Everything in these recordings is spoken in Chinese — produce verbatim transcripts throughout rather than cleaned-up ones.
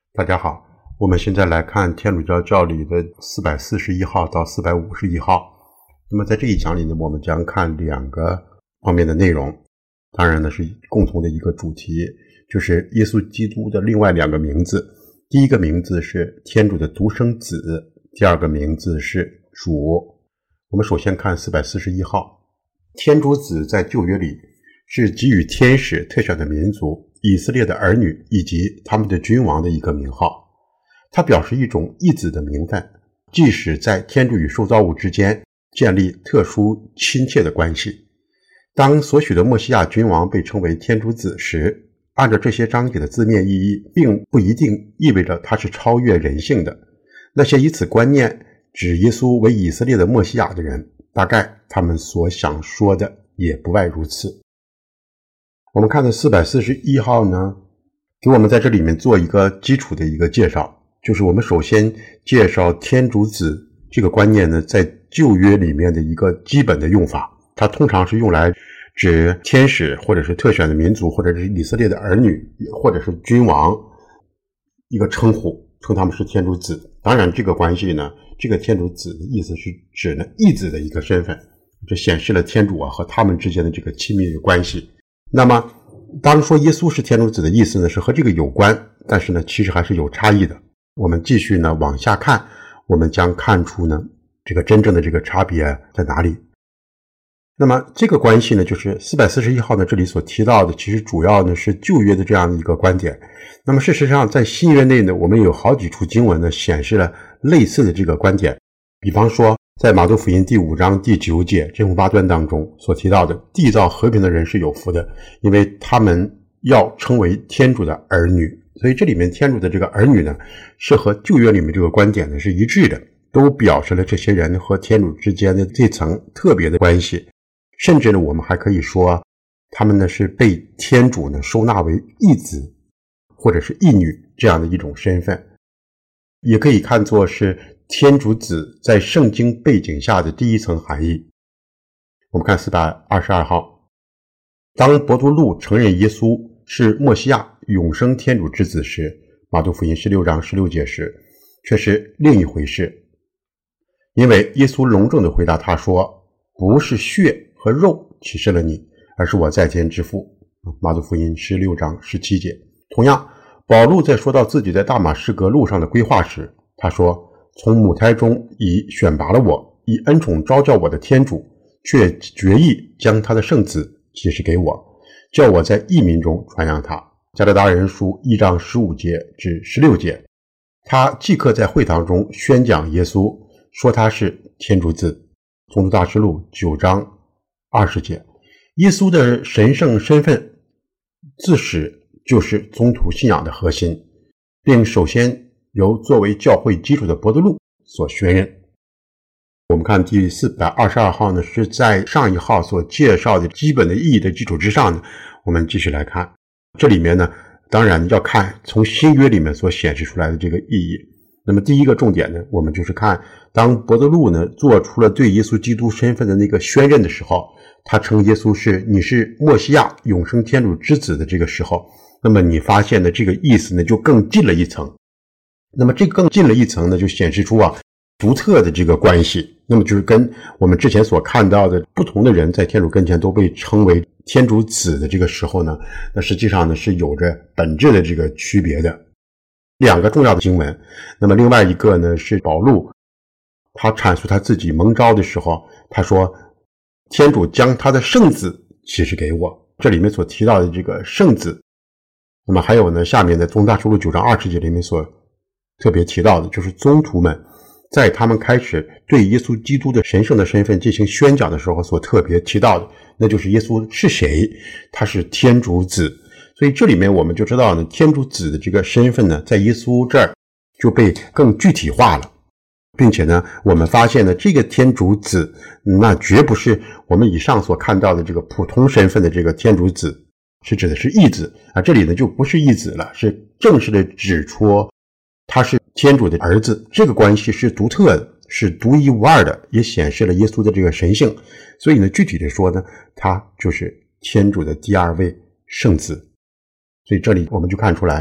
大家好，我们现在来看天主教教理的四百四十一号到四百五十一号。那么在这一讲里呢，我们将看两个方面的内容，当然呢是共同的一个主题，就是耶稣基督的另外两个名字。第一个名字是天主的独生子，第二个名字是主。我们首先看四百四十一号。天主子在旧约里是给予天使特选的民族以色列的儿女以及他们的君王的一个名号，它表示一种义子的名分，即使在天主与受造物之间建立特殊亲切的关系。当所许的默西亚君王被称为天主子时，按照这些章节的字面意义，并不一定意味着他是超越人性的。那些以此观念指耶稣为以色列的默西亚的人，大概他们所想说的也不外如此。我们看的四百四十一号呢，给我们在这里面做一个基础的一个介绍，就是我们首先介绍天主子这个观念呢，在旧约里面的一个基本的用法，它通常是用来指天使或者是特选的民族，或者是以色列的儿女，或者是君王一个称呼，称他们是天主子。当然这个关系呢，这个天主子的意思是指呢义子的一个身份，这显示了天主啊和他们之间的这个亲密的关系。那么当说耶稣是天主子的意思呢，是和这个有关，但是呢其实还是有差异的。我们继续呢往下看，我们将看出呢这个真正的这个差别在哪里。那么这个关系呢，就是四百四十一号呢这里所提到的，其实主要呢是旧约的这样的一个观点。那么事实上在新约内呢，我们有好几处经文呢显示了类似的这个观点。比方说在马窦福音第五章第九节真福八端当中所提到的，缔造和平的人是有福的，因为他们要称为天主的儿女。所以这里面天主的这个儿女呢，是和旧约里面这个观点呢是一致的，都表示了这些人和天主之间的这层特别的关系。甚至呢我们还可以说他们呢是被天主呢收纳为义子或者是义女这样的一种身份，也可以看作是天主子在圣经背景下的第一层含义。我们看四百二十二号。当伯多禄承认耶稣是默西亚永生天主之子时，马窦福音十六章十六节时，却是另一回事。因为耶稣隆重地回答他说，不是血和肉启示了你，而是我在天之父。马窦福音十六章十七节。同样，保禄在说到自己在大马士革路上的规划时，他说，从母胎中已选拔了我，以恩宠召叫我的天主，却决意将他的圣子启示给我，叫我在异民中传扬他。加拉达人书一章十五节至十六节。他即刻在会堂中宣讲耶稣，说他是天主子。宗徒大事录九章二十节。耶稣的神圣身份自始就是宗徒信仰的核心，并首先由作为教会基础的伯多禄所宣认。我们看第四百二十二号呢，是在上一号所介绍的基本的意义的基础之上呢，我们继续来看。这里面呢，当然要看从新约里面所显示出来的这个意义。那么第一个重点呢，我们就是看当伯多禄呢做出了对耶稣基督身份的那个宣认的时候，他称耶稣是你是默西亚永生天主之子的这个时候，那么你发现的这个意思呢就更进了一层。那么这更进了一层呢，就显示出啊独特的这个关系。那么就是跟我们之前所看到的不同的人在天主跟前都被称为天主子的这个时候呢，那实际上呢是有着本质的这个区别的。两个重要的经文，那么另外一个呢是保禄，他阐述他自己蒙召的时候，他说天主将他的圣子启示给我，这里面所提到的这个圣子。那么还有呢，下面的宗大书录九章二十节里面所特别提到的，就是宗徒们在他们开始对耶稣基督的神圣的身份进行宣讲的时候所特别提到的，那就是耶稣是谁，他是天主子。所以这里面我们就知道呢，天主子的这个身份呢，在耶稣这儿就被更具体化了，并且呢，我们发现呢，这个天主子那绝不是我们以上所看到的这个普通身份的这个天主子，是指的是义子啊。这里呢就不是义子了，是正式的指出他是天主的儿子，这个关系是独特的，是独一无二的，也显示了耶稣的这个神性。所以呢，具体的说呢，他就是天主的第二位圣子。所以这里我们就看出来，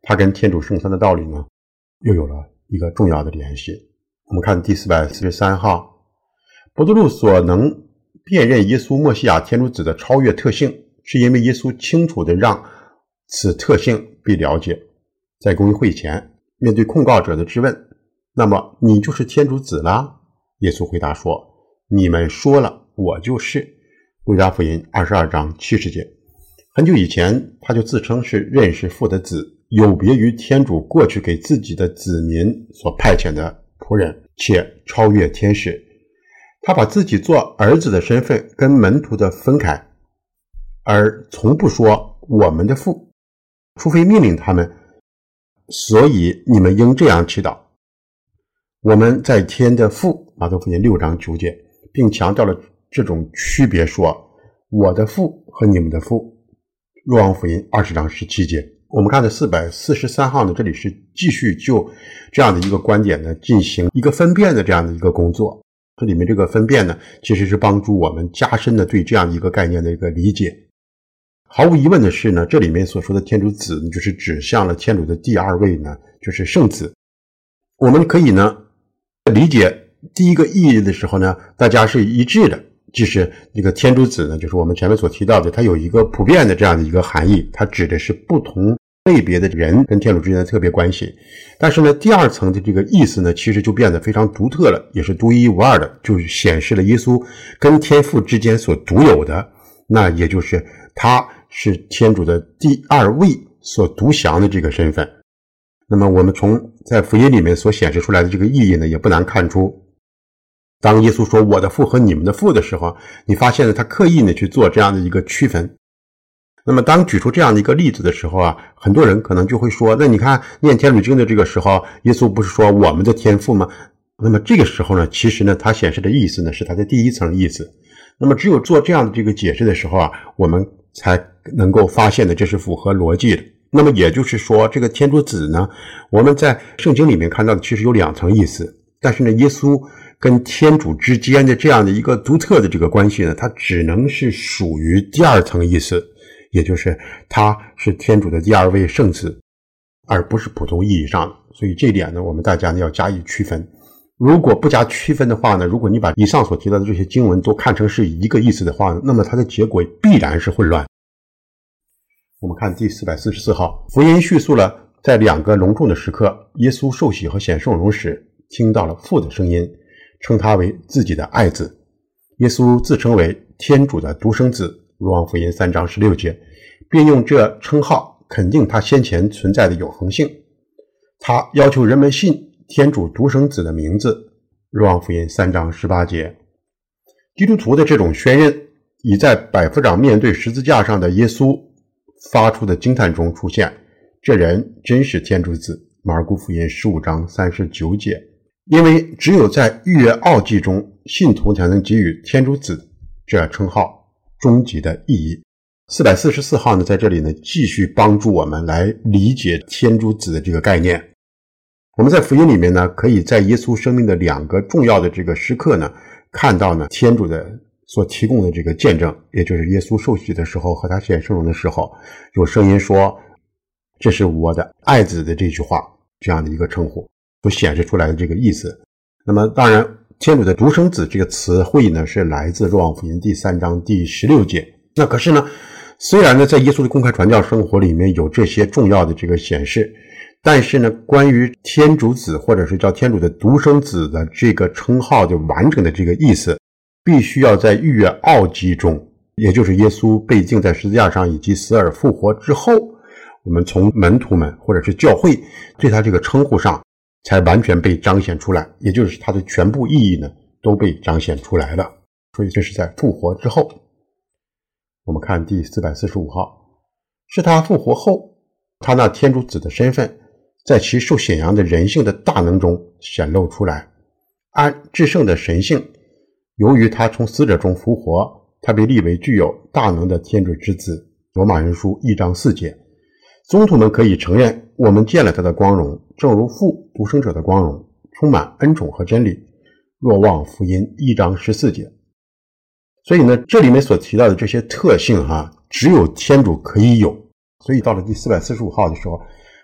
它跟天主圣三的道理呢又有了一个重要的联系。我们看第四百四十三号，伯多禄所能辨认耶稣默西亚天主子的超越特性，是因为耶稣清楚地让此特性被了解。在公议会前，面对控告者的质问，那么你就是天主子啦？耶稣回答说，你们说了，我就是。路加福音二十二章七十节。很久以前，他就自称是认识父的子，有别于天主过去给自己的子民所派遣的仆人，且超越天使。他把自己做儿子的身份跟门徒的分开，而从不说我们的父，除非命令他们。所以你们应这样祈祷，我们在天的父，马太福音六章九节，并强调了这种区别，说我的父和你们的父。若望福音二十章十七节。我们看的四百四十三号呢，这里是继续就这样的一个观点呢进行一个分辨的这样的一个工作。这里面这个分辨呢，其实是帮助我们加深的对这样一个概念的一个理解。毫无疑问的是呢，这里面所说的天主子就是指向了天主的第二位呢，就是圣子。我们可以呢理解第一个意义的时候呢，大家是一致的，即是这个天主子呢，就是我们前面所提到的，它有一个普遍的这样的一个含义，它指的是不同类别的人跟天主之间的特别关系。但是呢，第二层的这个意思呢，其实就变得非常独特了，也是独一无二的，就是显示了耶稣跟天父之间所独有的，那也就是他是天主的第二位所独享的这个身份。那么我们从在福音里面所显示出来的这个意义呢，也不难看出，当耶稣说我的父和你们的父的时候，你发现了他刻意呢去做这样的一个区分。那么当举出这样的一个例子的时候啊，很多人可能就会说，那你看念天主经的这个时候，耶稣不是说我们的天父吗？那么这个时候呢，其实呢它显示的意思呢是它的第一层意思。那么只有做这样的这个解释的时候啊，我们才能够发现的这是符合逻辑的。那么也就是说，这个天主子呢，我们在圣经里面看到的其实有两层意思，但是呢，耶稣跟天主之间的这样的一个独特的这个关系呢，它只能是属于第二层意思，也就是他是天主的第二位圣子，而不是普通意义上的。所以这一点呢，我们大家呢要加以区分。如果不加区分的话呢，如果你把以上所提到的这些经文都看成是一个意思的话，那么它的结果必然是混乱。我们看第四百四十四号，福音叙述了在两个隆重的时刻，耶稣受洗和显圣容时听到了父的声音，称他为自己的爱子。耶稣自称为天主的独生子，若望福音三章十六节，并用这称号肯定他先前存在的永恒性。他要求人们信天主独生子的名字，若望福音三章十八节。基督徒的这种宣认已在百夫长面对十字架上的耶稣发出的惊叹中出现，这人真是天主子，马尔谷福音十五章三十九节。因为只有在逾越奥迹中，信徒才能给予天主子这称号终极的意义。四百四十四号呢，在这里呢继续帮助我们来理解天主子的这个概念。我们在福音里面呢，可以在耶稣生命的两个重要的这个时刻呢，看到呢天主的所提供的这个见证，也就是耶稣受洗的时候和他显圣容的时候，有声音说这是我的爱子的这句话，这样的一个称呼所显示出来的这个意思。那么当然天主的独生子这个词汇呢，是来自若望福音第三章第十六节。那可是呢，虽然呢在耶稣的公开传教生活里面有这些重要的这个显示，但是呢关于天主子或者是叫天主的独生子的这个称号的完整的这个意思，必须要在逾越奥迹中，也就是耶稣被钉在十字架上以及死而复活之后，我们从门徒们或者是教会对他这个称呼上才完全被彰显出来，也就是它的全部意义呢都被彰显出来了。所以这是在复活之后。我们看第四百四十五号，是他复活后，他那天主子的身份在其受显扬的人性的大能中显露出来。按至圣的神性，由于他从死者中复活，他被立为具有大能的天主之子，罗马人书一章四节。宗徒们可以承认，我们见了他的光荣，正如父独生者的光荣，充满恩宠和真理，若望福音一章十四节。所以呢，这里面所提到的这些特性哈、啊，只有天主可以有。所以到了第四百四十五号的时候，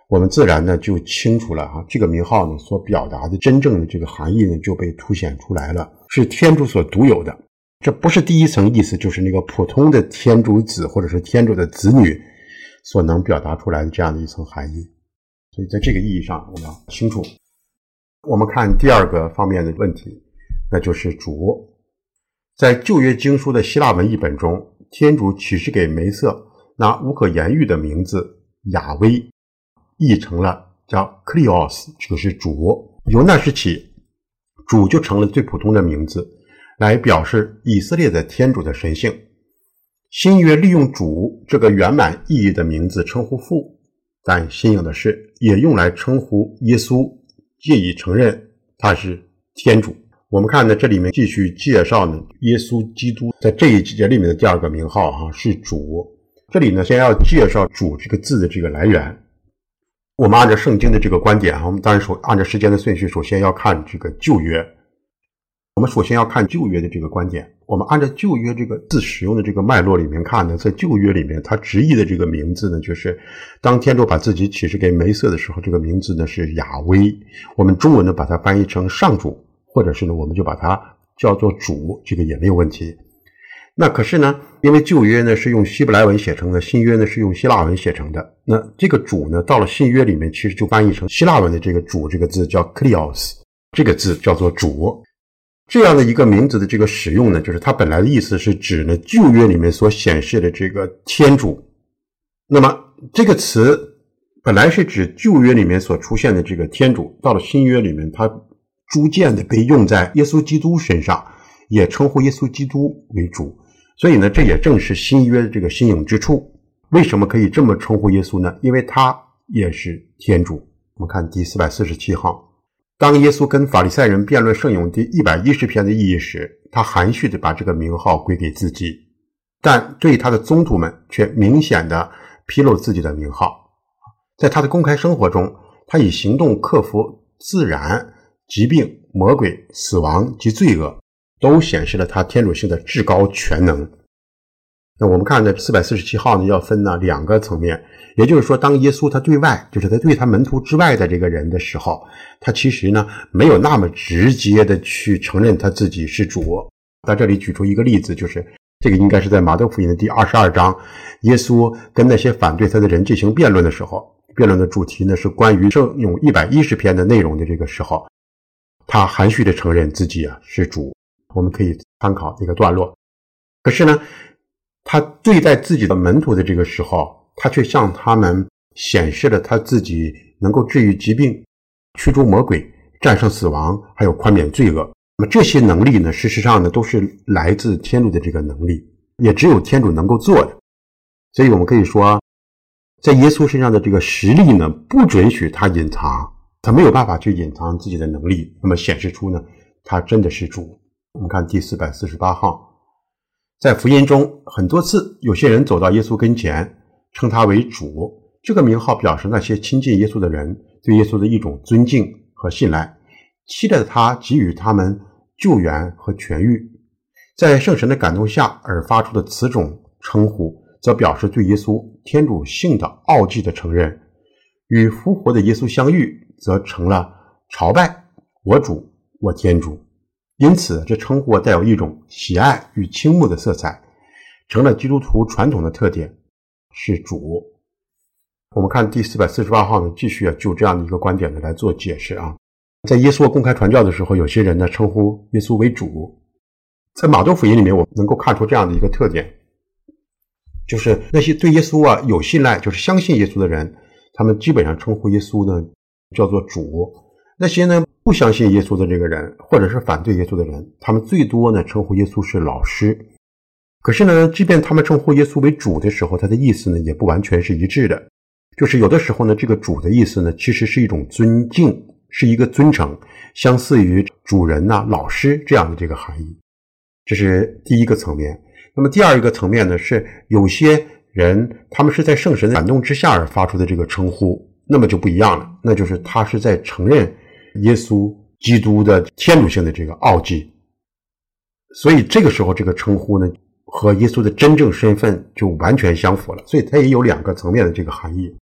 我们自然呢就清楚了啊，这个名号呢所表达的真正的这个含义呢就被凸显出来了，是天主所独有的。这不是第一层意思，就是那个普通的天主子或者是天主的子女所能表达出来的这样的一层含义。所以在这个意义上我们要清楚。我们看第二个方面的问题，那就是主。在旧约经书的希腊文译本中，天主启示给梅瑟那无可言喻的名字雅威，译成了叫 Krios， 就是主。由那时起，主就成了最普通的名字，来表示以色列的天主的神性。新约利用主这个圆满意义的名字称呼父，但新颖的是也用来称呼耶稣，借以承认他是天主。我们看呢，这里面继续介绍呢，耶稣基督在这一节里面的第二个名号哈、啊、是主。这里呢，先要介绍主这个字的这个来源。我们按照圣经的这个观点，我们当然首按照时间的顺序，首先要看这个旧约。我们首先要看旧约的这个观点。我们按照旧约这个字使用的这个脉络里面看呢，在旧约里面，它直译的这个名字呢，就是当天主把自己启示给梅瑟的时候，这个名字呢是雅威。我们中文呢把它翻译成上主，或者是呢我们就把它叫做主，这个也没有问题。那可是呢，因为旧约呢是用希伯来文写成的，新约呢是用希腊文写成的，那这个主呢到了新约里面其实就翻译成希腊文的这个主这个字叫 Krios， 这个字叫做主。这样的一个名字的这个使用呢，就是它本来的意思是指呢旧约里面所显示的这个天主。那么这个词本来是指旧约里面所出现的这个天主，到了新约里面它逐渐的被用在耶稣基督身上，也称呼耶稣基督为主。所以呢，这也正是新约的这个新颖之处。为什么可以这么称呼耶稣呢？因为他也是天主。我们看第四百四十七号，当耶稣跟法利赛人辩论圣咏第一百一十篇的意义时，他含蓄地把这个名号归给自己，但对他的宗徒们却明显地披露自己的名号。在他的公开生活中，他以行动克服自然、疾病、魔鬼、死亡及罪恶，都显示了他天主性的至高全能。那我们看的四百四十七号呢，要分呢两个层面，也就是说，当耶稣他对外，就是他对他门徒之外的这个人的时候，他其实呢没有那么直接的去承认他自己是主。在这里举出一个例子，就是这个应该是在马太福音的第二十二章，耶稣跟那些反对他的人进行辩论的时候，辩论的主题呢是关于圣咏一百一十篇的内容的这个时候，他含蓄的承认自己啊是主。我们可以参考这个段落。可是呢，他对待自己的门徒的这个时候，他却向他们显示了他自己能够治愈疾病、驱逐魔鬼、战胜死亡，还有宽免罪恶。那么这些能力呢，事实上呢，都是来自天主的这个能力，也只有天主能够做的。所以我们可以说，在耶稣身上的这个实力呢，不准许他隐藏，他没有办法去隐藏自己的能力，那么显示出呢，他真的是主。我们看第四百四十八号，在福音中很多次有些人走到耶稣跟前，称他为主。这个名号表示那些亲近耶稣的人对耶稣的一种尊敬和信赖，期待他给予他们救援和痊愈。在圣神的感动下而发出的此种称呼，则表示对耶稣天主性的奥迹的承认。与复活的耶稣相遇，则成了朝拜我主我天主。因此这称呼带有一种喜爱与倾慕的色彩，成了基督徒传统的特点，是主。我们看第四百四十八号呢，继续啊就这样的一个观点呢来做解释啊。在耶稣公开传教的时候，有些人呢称呼耶稣为主。在马窦福音里面，我们能够看出这样的一个特点，就是那些对耶稣啊有信赖，就是相信耶稣的人，他们基本上称呼耶稣呢叫做主。那些呢不相信耶稣的这个人，或者是反对耶稣的人，他们最多呢称呼耶稣是老师。可是呢，即便他们称呼耶稣为主的时候，他的意思呢也不完全是一致的。就是有的时候呢，这个主的意思呢其实是一种尊敬，是一个尊称，相似于主人呐、啊、老师这样的这个含义。这是第一个层面。那么第二一个层面呢，是有些人他们是在圣神的感动之下而发出的这个称呼，那么就不一样了，那就是他是在承认耶稣基督的天主性的这个奥迹。所以这个时候这个称呼呢和耶稣的真正身份就完全相符了，所以它也有两个层面的这个含义。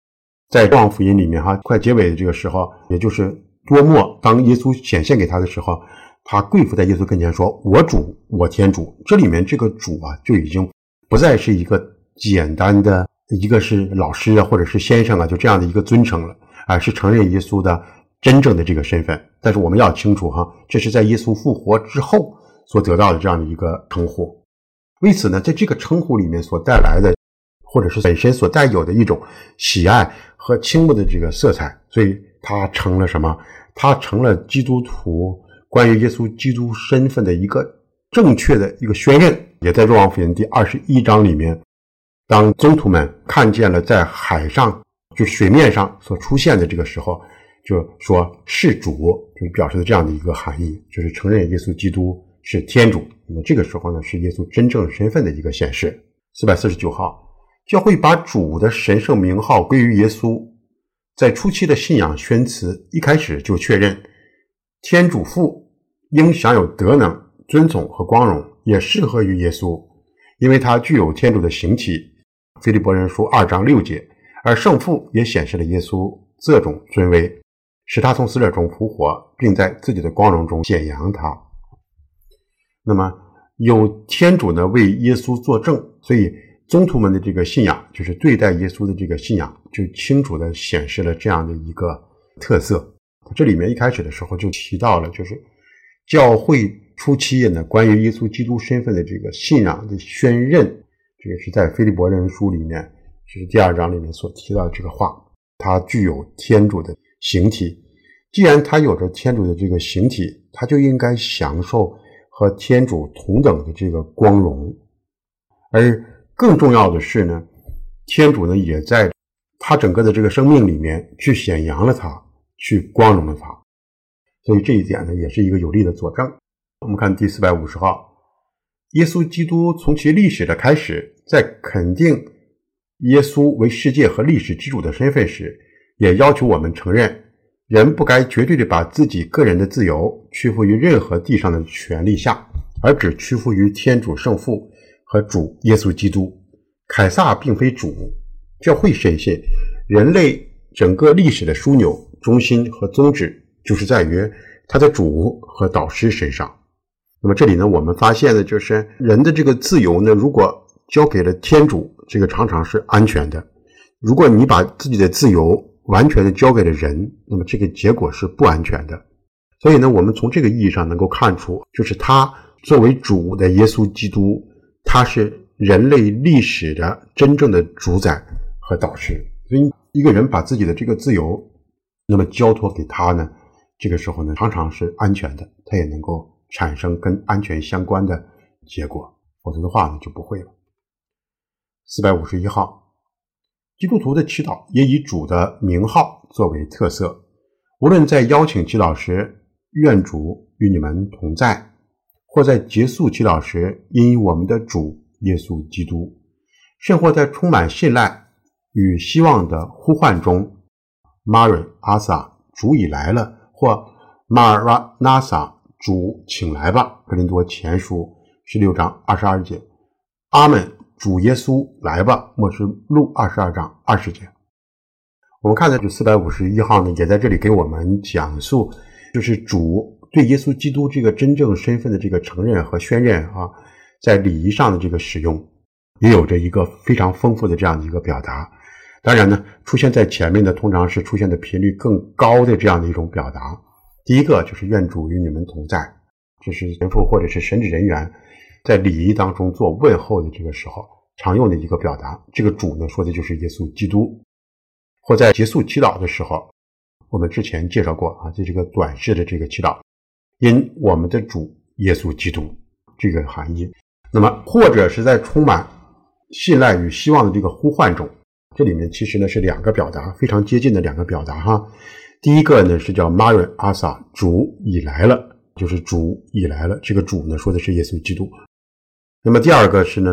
在若望福音里面哈，快结尾的这个时候，也就是多默当耶稣显现给他的时候，他跪伏在耶稣跟前说，我主，我天主。这里面这个主啊，就已经不再是一个简单的一个是老师啊，或者是先生啊，就这样的一个尊称了啊，是承认耶稣的真正的这个身份。但是我们要清楚哈，这是在耶稣复活之后所得到的这样的一个称呼。为此呢，在这个称呼里面所带来的，或者是本身所带有的一种喜爱和倾慕的这个色彩，所以它成了什么？它成了基督徒关于耶稣基督身份的一个正确的一个宣认。也在若望福音第二十一章里面，当宗徒们看见了在海上，就是水面上所出现的这个时候，就说是主，就表示的这样的一个含义，就是承认耶稣基督是天主。那么这个时候呢，是耶稣真正身份的一个显示。四百四十九号，教会把主的神圣名号归于耶稣。在初期的信仰宣词一开始就确认，天主父应享有德能、尊崇和光荣，也适合于耶稣，因为他具有天主的形体。腓立波人书二章六节，而圣父也显示了耶稣这种尊威，使他从死者中复活，并在自己的光荣中显扬他。那么有天主呢为耶稣作证，所以宗徒们的这个信仰，就是对待耶稣的这个信仰，就清楚地显示了这样的一个特色。这里面一开始的时候就提到了，就是教会初期呢关于耶稣基督身份的这个信仰的宣认，这个是在腓立波人书里面，就是第二章里面所提到的这个话，他具有天主的形体。既然他有着天主的这个形体，他就应该享受和天主同等的这个光荣。而更重要的是呢，天主呢也在他整个的这个生命里面去显扬了他，去光荣了他。所以这一点呢也是一个有力的佐证。我们看第四百五十号，耶稣基督从其历史的开始，在肯定耶稣为世界和历史之主的身份时，也要求我们承认，人不该绝对地把自己个人的自由屈服于任何地上的权力下，而只屈服于天主圣父和主耶稣基督。凯撒并非主，教会深信人类整个历史的枢纽、中心和宗旨就是在于他的主和导师身上。那么这里呢，我们发现的就是人的这个自由呢，如果交给了天主，这个常常是安全的。如果你把自己的自由完全的交给了人，那么这个结果是不安全的。所以呢，我们从这个意义上能够看出，就是他作为主的耶稣基督，他是人类历史的真正的主宰和导师。所以一个人把自己的这个自由那么交托给他呢，这个时候呢常常是安全的，他也能够产生跟安全相关的结果，否则的话呢就不会了。四百五十一号，基督徒的祈祷也以主的名号作为特色，无论在邀请祈祷时，愿主与你们同在，或在结束祈祷时，因我们的主耶稣基督，甚或在充满信赖与希望的呼唤中， Mari Asa 主已来了，或 Maranatha 主请来吧，哥林多前书十六章二十二节，阿们主耶稣来吧，默示录二十二章二十节。我们看的这四百五十一号呢，也在这里给我们讲述，就是主对耶稣基督这个真正身份的这个承认和宣认啊，在礼仪上的这个使用，也有着一个非常丰富的这样的一个表达。当然呢，出现在前面的通常是出现的频率更高的这样的一种表达。第一个就是愿主与你们同在，这是神父或者是神职人员在礼仪当中做问候的这个时候常用的一个表达。这个主呢，说的就是耶稣基督。或在结束祈祷的时候，我们之前介绍过啊，这是个短式的这个祈祷，因我们的主耶稣基督这个含义。那么或者是在充满信赖与希望的这个呼唤中，这里面其实呢是两个表达，非常接近的两个表达哈。第一个呢是叫 Mari Asa 主已来了，就是主已来了，这个主呢说的是耶稣基督。那么第二个是呢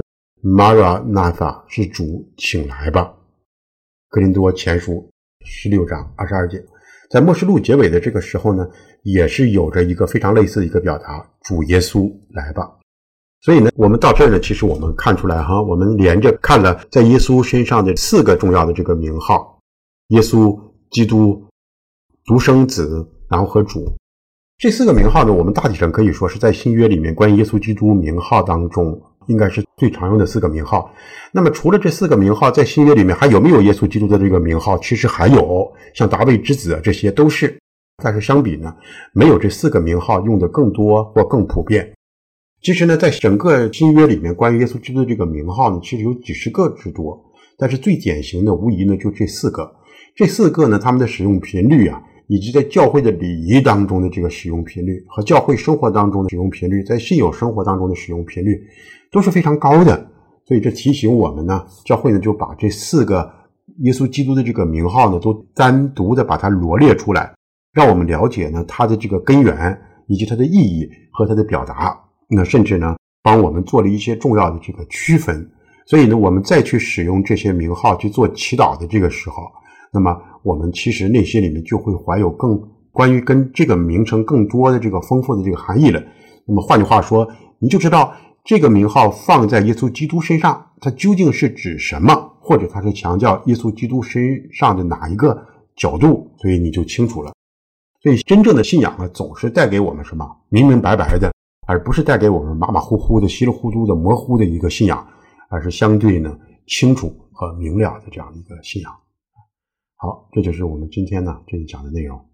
Maranatha 是主请来吧，哥林多前书十六章二十二节。在默示录结尾的这个时候呢，也是有着一个非常类似的一个表达，主耶稣来吧。所以呢，我们到这儿呢，其实我们看出来哈，我们连着看了在耶稣身上的四个重要的这个名号， 耶稣基督、独生子，然后和主。这四个名号呢，我们大体上可以说是在新约里面关于耶稣基督名号当中应该是最常用的四个名号。那么除了这四个名号，在新约里面还有没有耶稣基督的这个名号？其实还有，像大卫之子，这些都是。但是相比呢，没有这四个名号用的更多或更普遍。其实呢，在整个新约里面，关于耶稣基督的这个名号呢，其实有几十个之多。但是最典型的无疑呢，就这四个。这四个呢，他们的使用频率啊，以及在教会的礼仪当中的这个使用频率，和教会生活当中的使用频率，在信友生活当中的使用频率，都是非常高的。所以这提醒我们呢，教会呢就把这四个耶稣基督的这个名号呢，都单独的把它罗列出来，让我们了解呢它的这个根源，以及它的意义和它的表达。那甚至呢，帮我们做了一些重要的这个区分。所以呢，我们再去使用这些名号去做祈祷的这个时候，那么我们其实内心里面就会怀有更关于跟这个名称更多的这个丰富的这个含义了。那么换句话说，你就知道这个名号放在耶稣基督身上，它究竟是指什么，或者它是强调耶稣基督身上的哪一个角度，所以你就清楚了。所以真正的信仰呢，总是带给我们什么？明明白白的，而不是带给我们马马虎虎的、稀里糊涂的、模糊的一个信仰，而是相对呢清楚和明了的这样的一个信仰。好，这就是我们今天呢这一讲的内容。